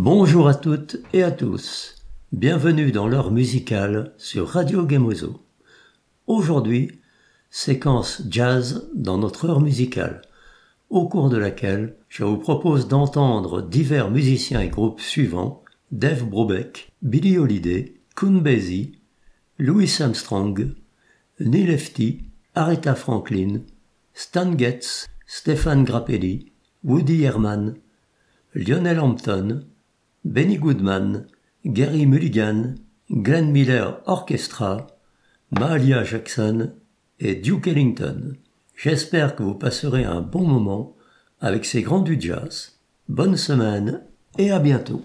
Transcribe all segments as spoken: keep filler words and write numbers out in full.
Bonjour à toutes et à tous, bienvenue dans l'heure musicale sur Radio Gemozo. Aujourd'hui, séquence jazz dans notre heure musicale, au cours de laquelle je vous propose d'entendre divers musiciens et groupes suivants: Dave Brubeck, Billie Holiday, Count Basie, Louis Armstrong, Neil Hefti, Aretha Franklin, Stan Getz, Stéphane Grappelli, Woody Herman, Lionel Hampton, Benny Goodman, Gary Mulligan, Glenn Miller Orchestra, Mahalia Jackson et Duke Ellington. J'espère que vous passerez un bon moment avec ces grands du jazz. Bonne semaine et à bientôt.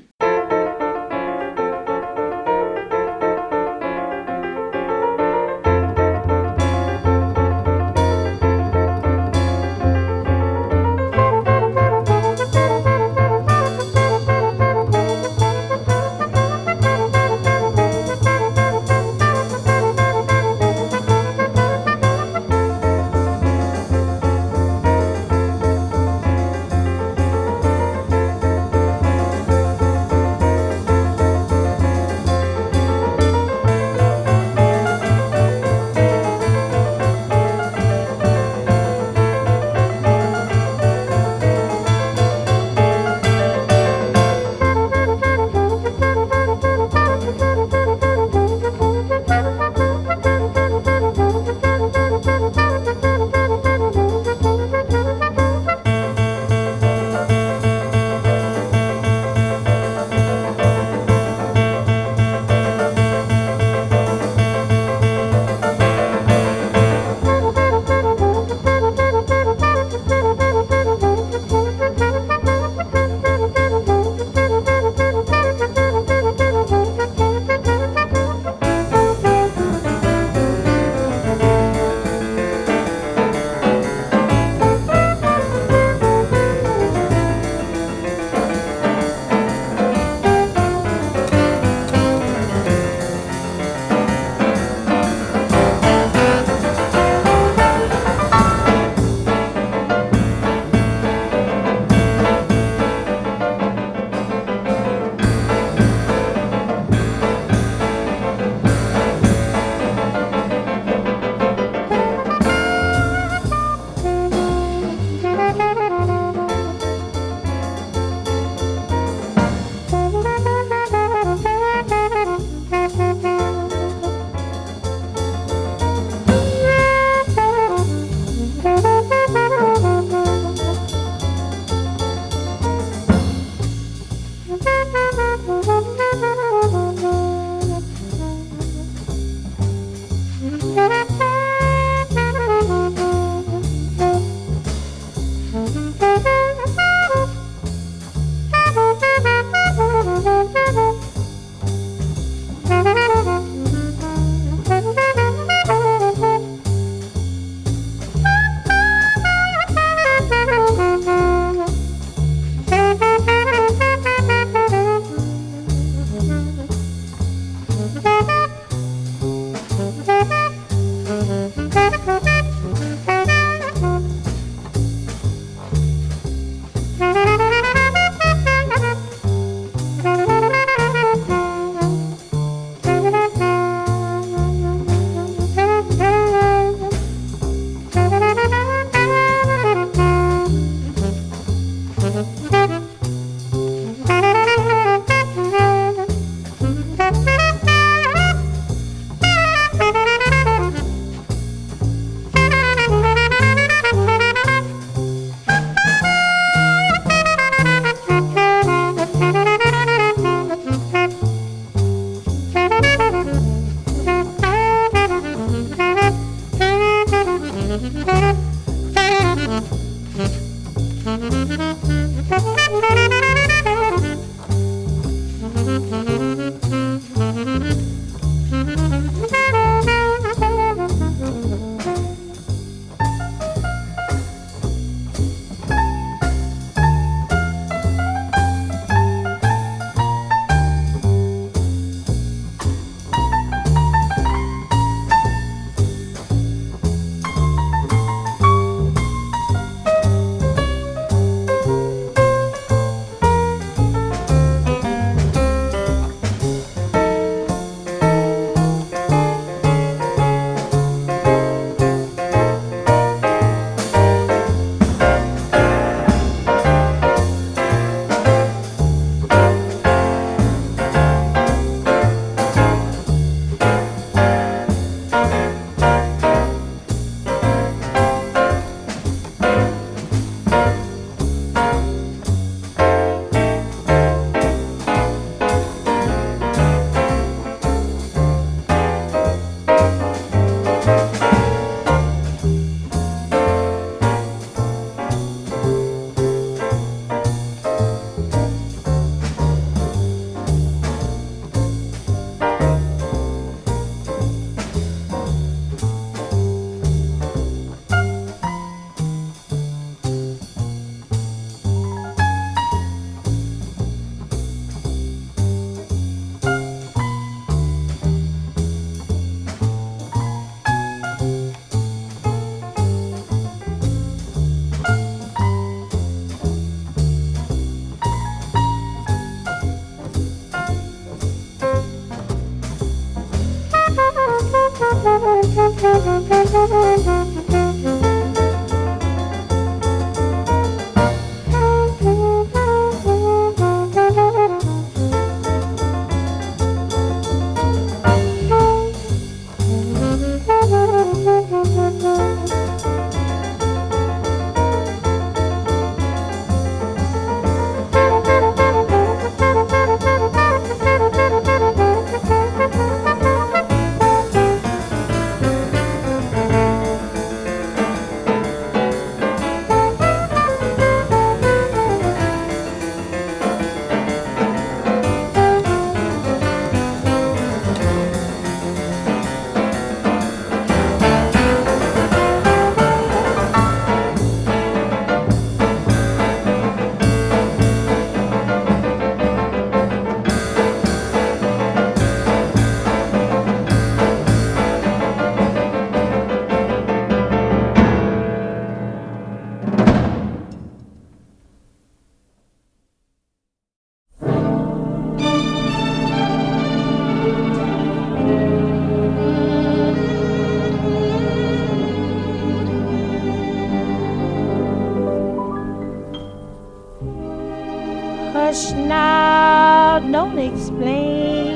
Hush now, don't explain.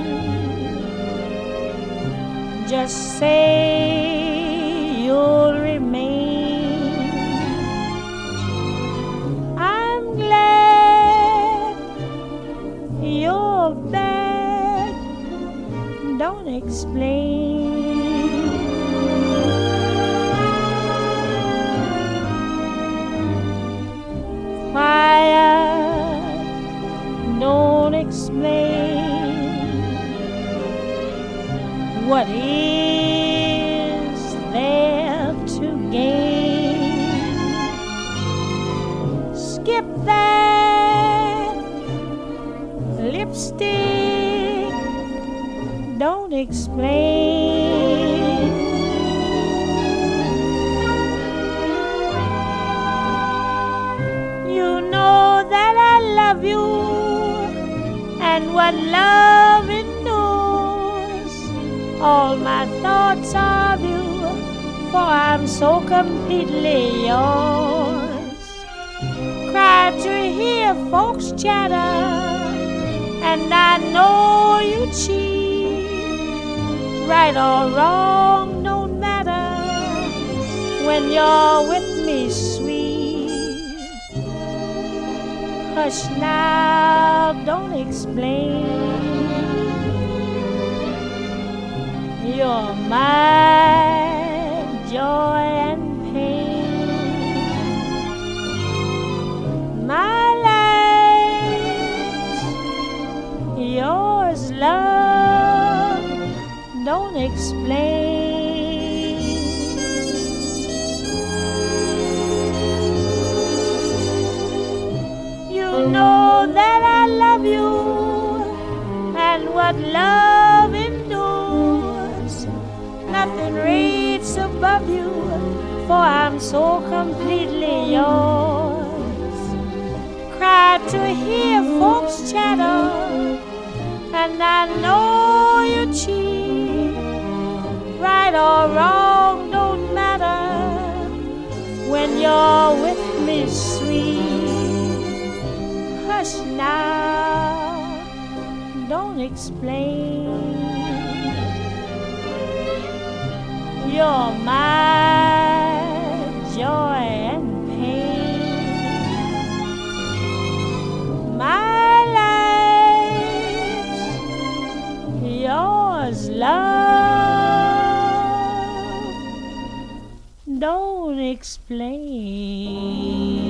Just say you'll remain. I'm glad you're back. Don't explain. Quiet. Don't explain. What is there to gain? Skip that lipstick. Don't explain. You know that I love you. And what love endures, all my thoughts of you, for I'm so completely yours. Cry to hear folks chatter, and I know you cheat. Right or wrong, no matter, when you're with me, sweet. Hush now, don't explain. You're my joy and pain. My life's yours, love. Don't explain. You know that I love you, and what love endures, nothing rates above you, for I'm so completely yours. Cry to hear folks chatter, and I know you cheat. Right or wrong, don't matter, when you're with me, sweet. Hush now, don't explain. You're my joy and pain. My life's yours, love. Don't explain.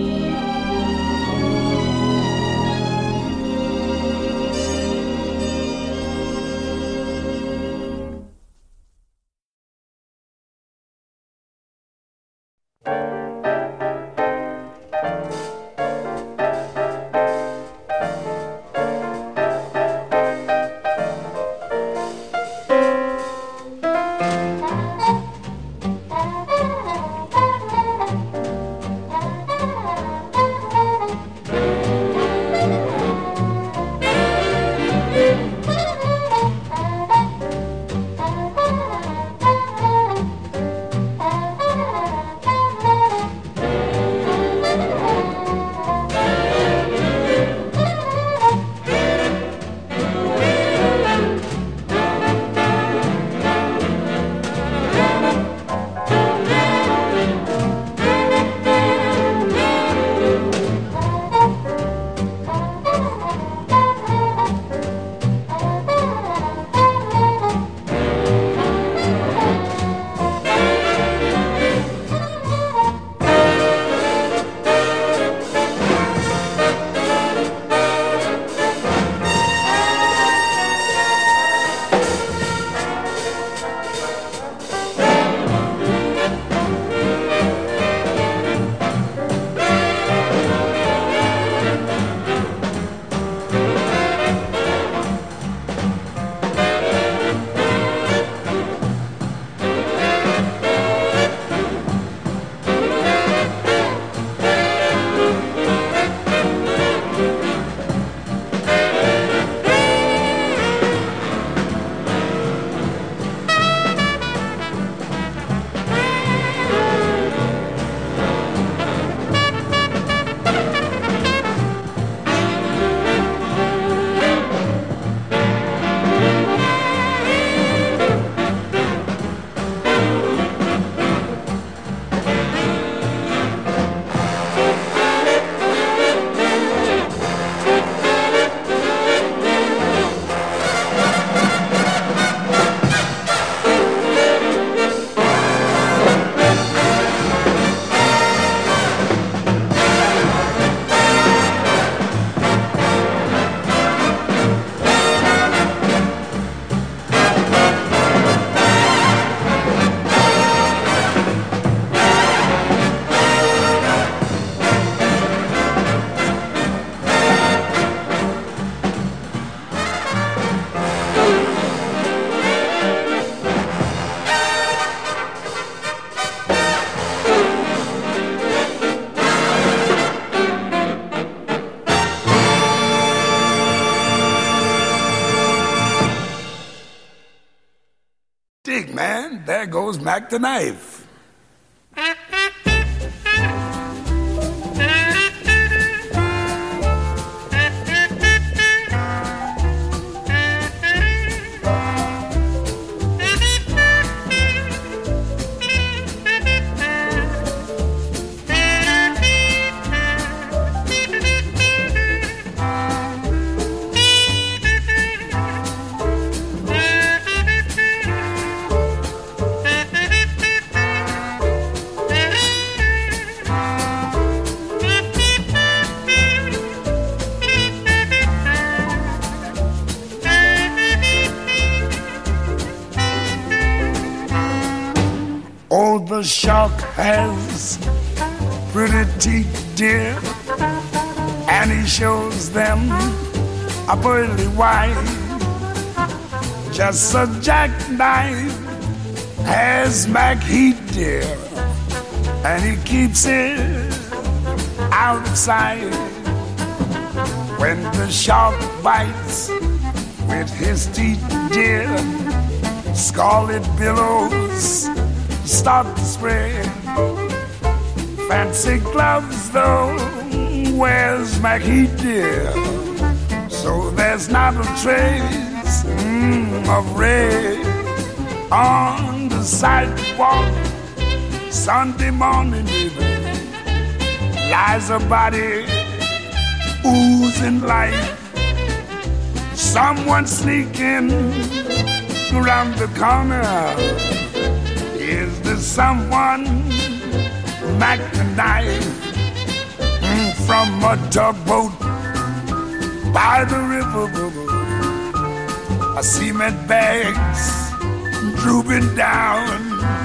Dig, man, there goes Mac the Knife. Oh, the shark has pretty teeth, dear, and he shows them a pearly white. Just a jackknife has Mac Heat, dear, and he keeps it out of sight. When the shark bites with his teeth, dear, scarlet billows start to spread. Fancy gloves, though, wears Mac Heat, dear, so there's not a trace mm, of red on the sidewalk. Sunday morning, baby, lies a body oozing life. Someone sneaking around the corner. Is there someone Mac the Knife mm, from a tugboat by the river? A cement bags drooping down.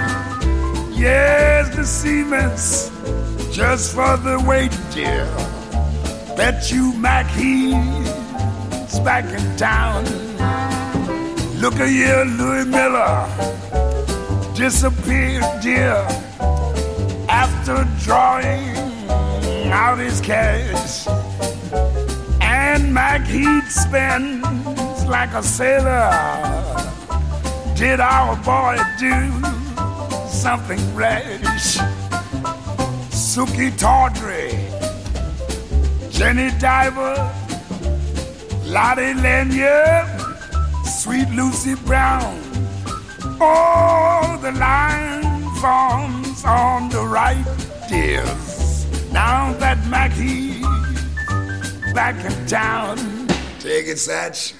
Yes, the cement's just for the weight, dear. Bet you Mac he's back in town. Look at here, Louis Miller disappeared, dear, after drawing out his cash. And Mac Heat spends like a sailor. Did our boy do something rash? Suki Tawdry, Jenny Diver, Lottie Lanyard, Sweet Lucy Brown. Oh, the line forms on the right, dears. Now that Mac He's back in town. Take it, Satch.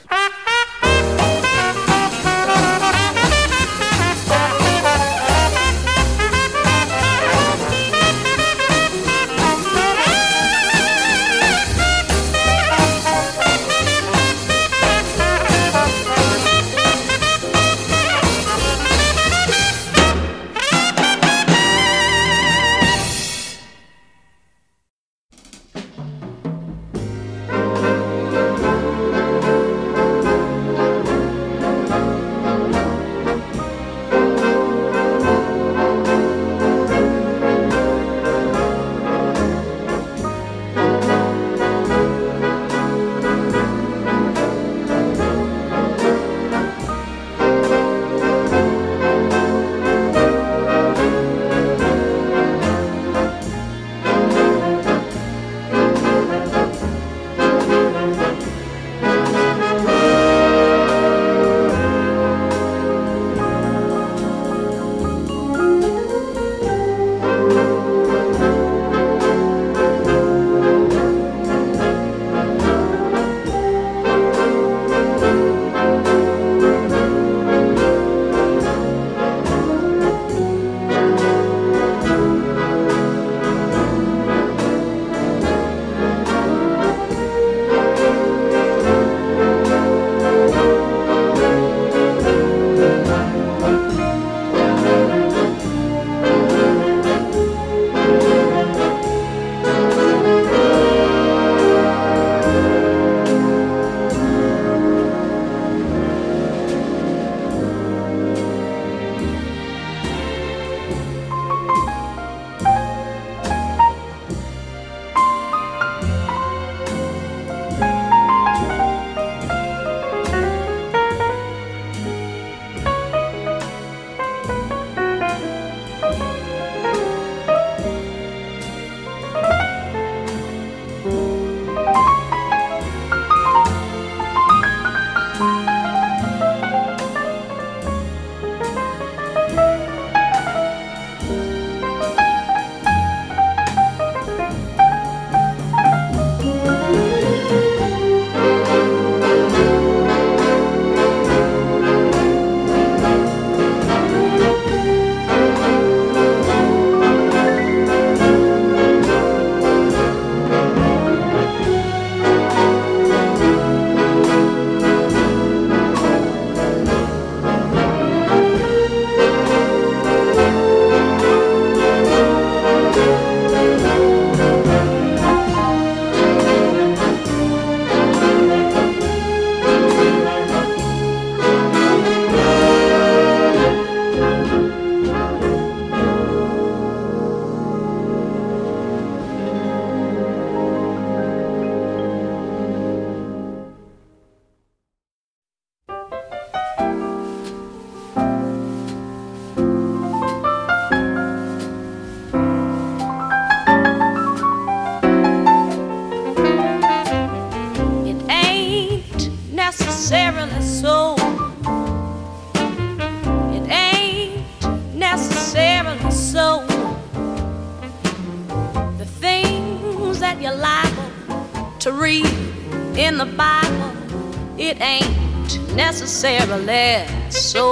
to read in the Bible, it ain't necessarily so.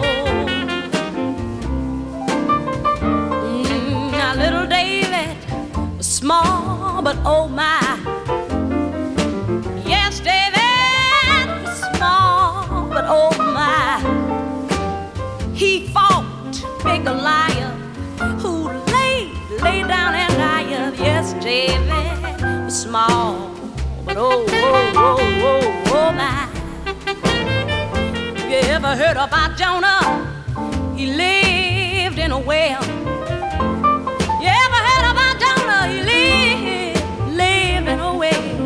Mm, now little David was small, but oh my. Yes, David was small, but oh my. He fought big Goliath, who laid, laid down and died. Yes, David was small, but oh, oh, oh, oh, oh my. You ever heard about Jonah? He lived in a well. You ever heard about Jonah? He lived, lived in a well.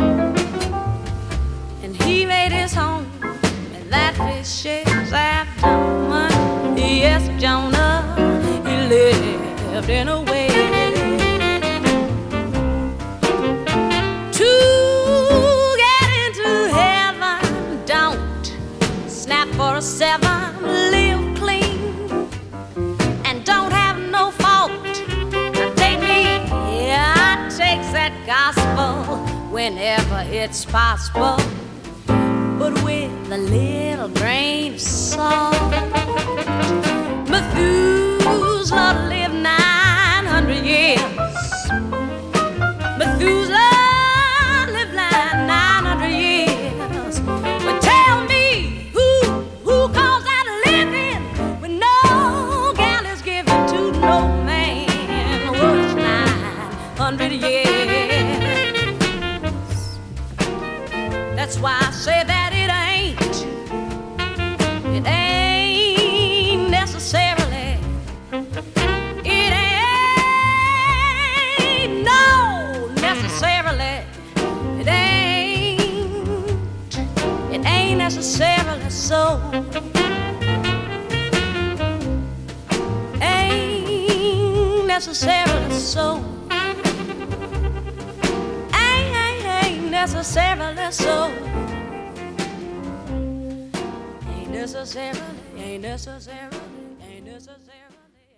And he made his home in that fish's abdomen. Yes, Jonah, he lived in a well. To get into heaven, don't snap for a seven, live clean, and don't have no fault. Now take me, yeah, I take that gospel whenever it's possible, but with a little grain of salt. Methuselah lived nine hundred years. Methuselah lived nine hundred years. But tell me, who who calls that living when no gal is given to no man? Well, it's nine hundred years. That's why I say that it ain't, it ain't necessarily, it ain't, no, necessarily, it ain't, it ain't necessarily so, ain't necessarily so, ain't, ain't, ain't necessarily so. Necessarily, ain't necessarily, ain't necessarily,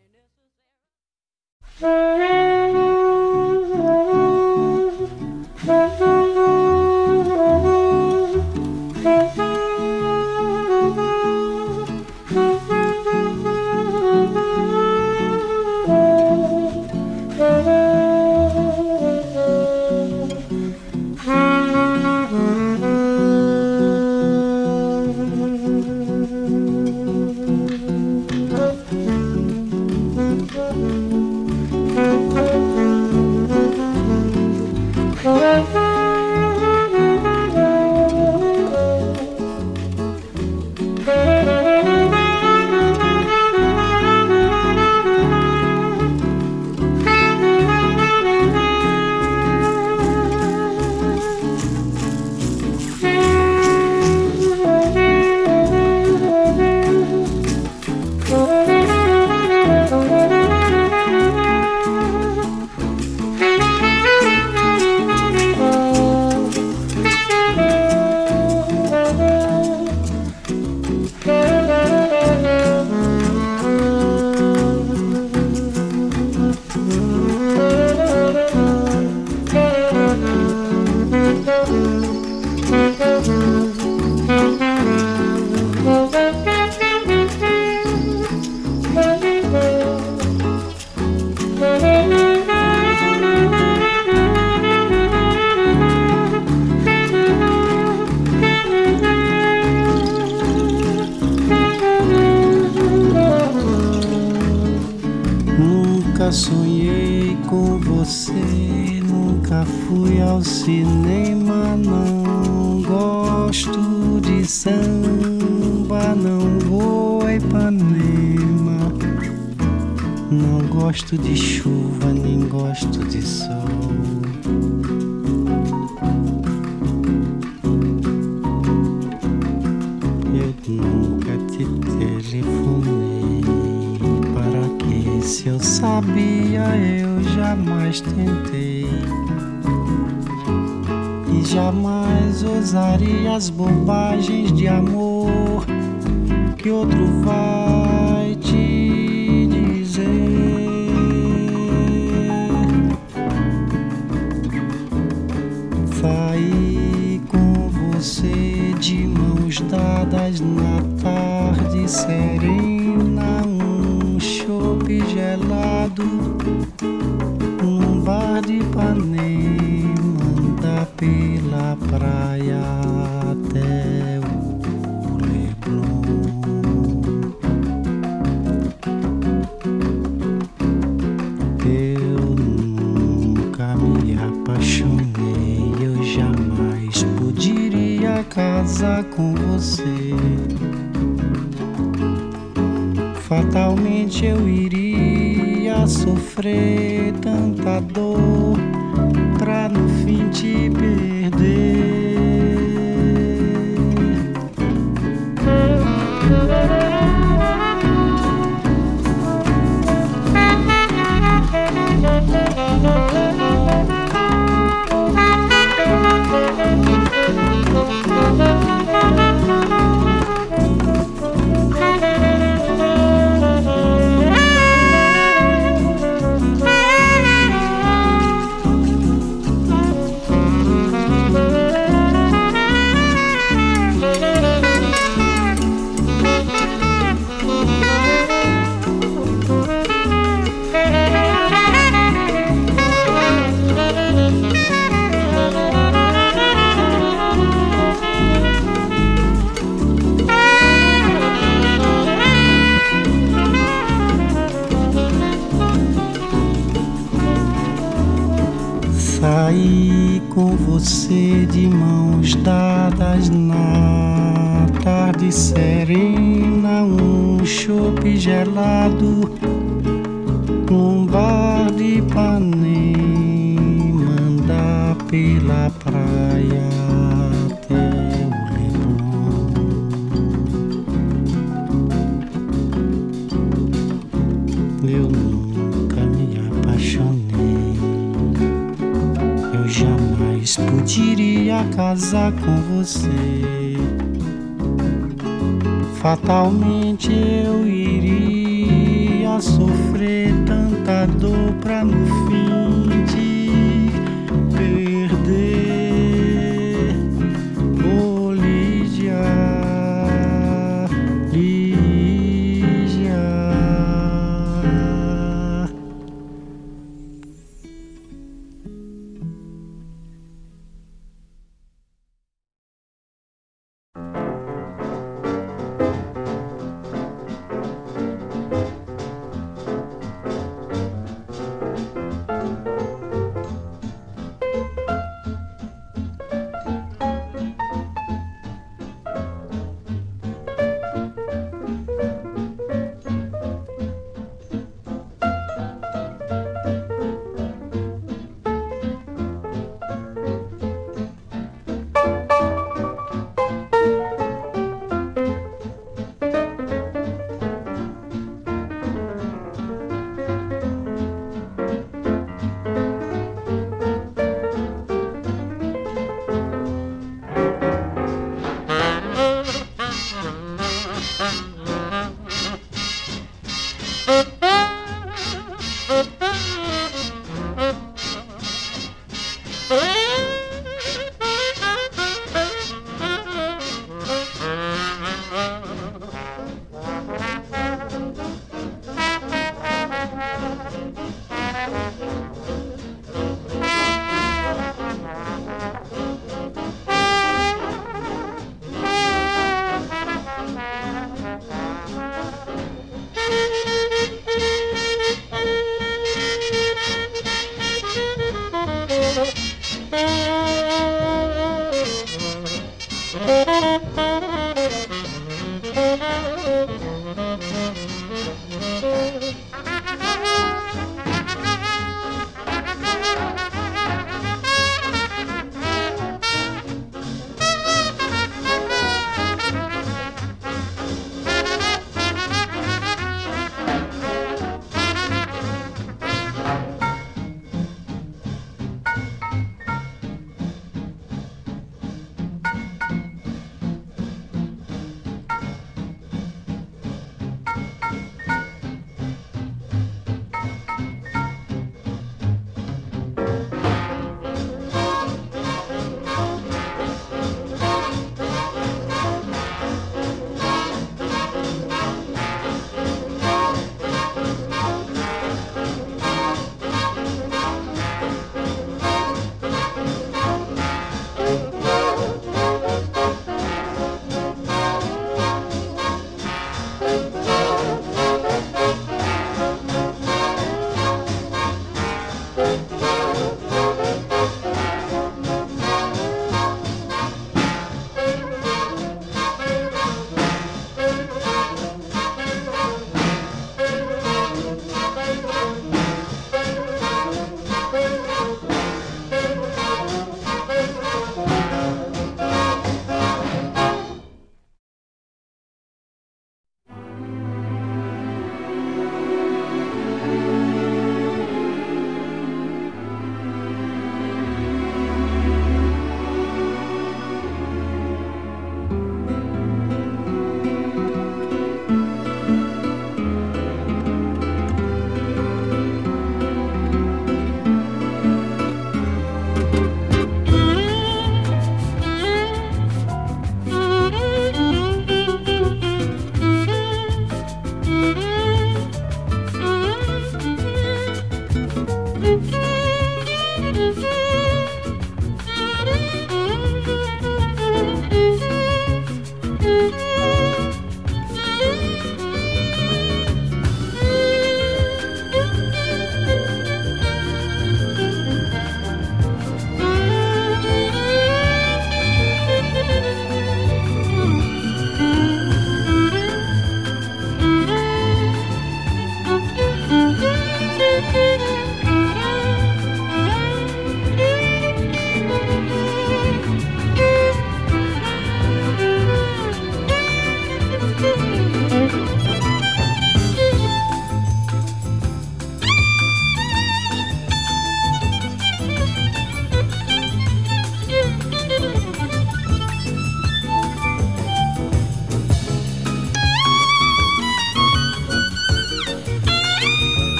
Nunca sonhei com você, nunca fui ao cinema, não gosto de samba, não vou a Ipanema, não gosto de chuva, nem gosto de sol. Eu nunca te telefonei, para que se eu sabia eu jamais tentei. E jamais ousaria as bobagens de amor que outro vai te dizer. mãos dadas na tarde serena, um chope gelado num bar de Ipanema, anda pela praia até o Leblon. Eu nunca me apaixonei, eu jamais poderia casar com você. Fatalmente eu iria sofrer tanta dor pra no fim te perder. Saí com você de mãos dadas na tarde serena, um chope gelado num bar de Ipanema, andar pela praia até o Leblon. Eu nunca me apaixonei, eu jamais poderia casar com você. Fatalmente eu iria sofrer tanta dor pra no fim te perder. Oh, Lígia, Lígia.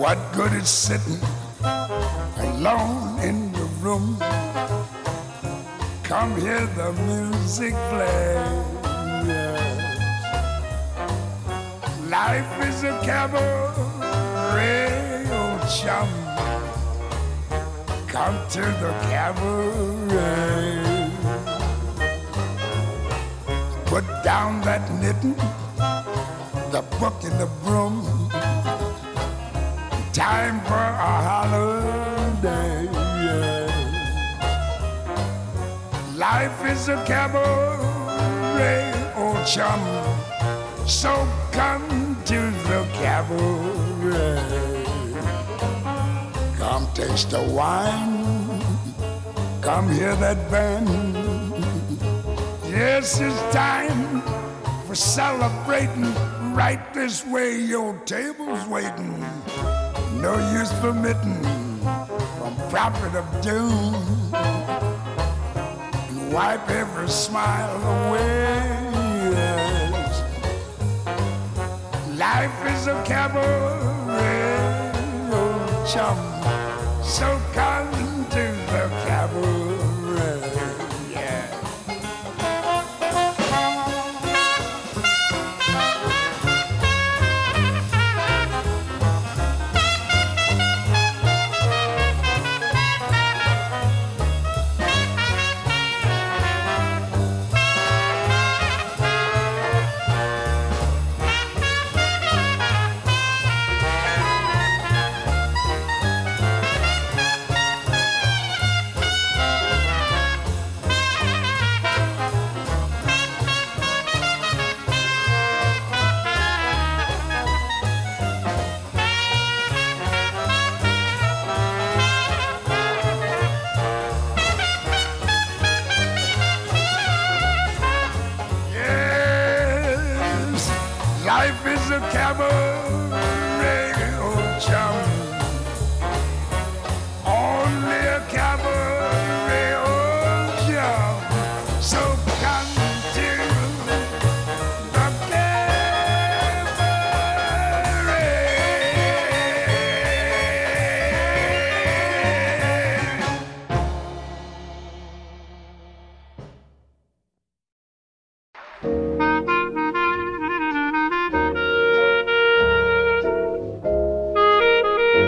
What good is sitting alone in the room? Come hear the music play. Yes. Life is a cabaret, old chum. Come to the cabaret. Put down that knitting, the book and the broom. Time for a holiday. Yeah. Life is a cabaret, old chum. So come to the cabaret. Come taste the wine. Come hear that band. Yes, it's time for celebrating. Right this way, your table's waiting. No use permitting from prophet of doom. And wipe every smile away. Yes. Life is a cabaret, old chum. So come to the cabaret. Yeah. Life is a cabaret, old chum. Only a cabaret, old chum. So come to the Thank you.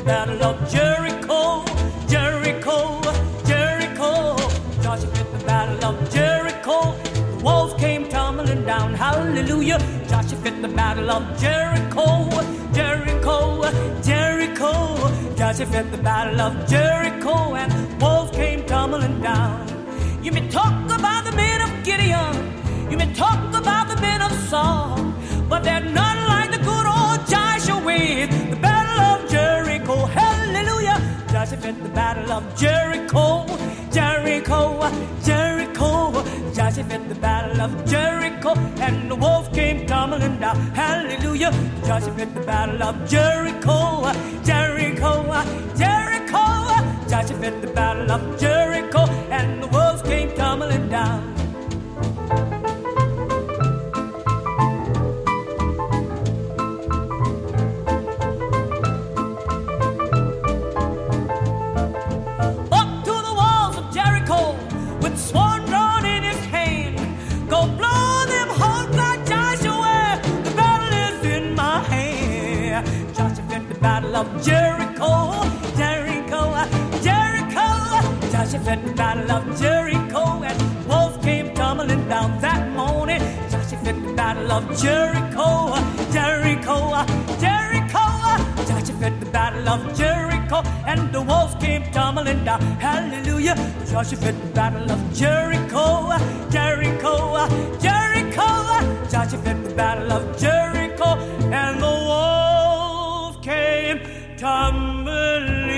battle of Jericho, Jericho, Jericho. Joshua fit the battle of Jericho. The walls came tumbling down. Hallelujah. Joshua fit the battle of Jericho, Jericho, Jericho. Joshua fit the battle of Jericho, and walls came tumbling down. You may talk about the men of Gideon, you may talk about the men of Saul, but they're none like the good old Joshua with the battle of Jericho. Hallelujah. Joshua fit the battle of Jericho, Jericho, Jericho. Joshua fit the battle of Jericho, and the wolves came tumbling down. Hallelujah. Joshua fit the battle of Jericho, Jericho, Jericho. Joshua fit the battle of Jericho, and the wolves came tumbling down. Of Jericho, Jericho, Jericho. Joshua fought the battle of Jericho, and wolves came tumbling down that morning. Joshua fought the battle of Jericho, Jericho, Jericho. Joshua fought the battle of Jericho, and the wolves came tumbling down. Hallelujah. Joshua fought the battle of Jericho, Jericho, Jericho. Joshua fought the battle of Jericho, and the wolves came tumbling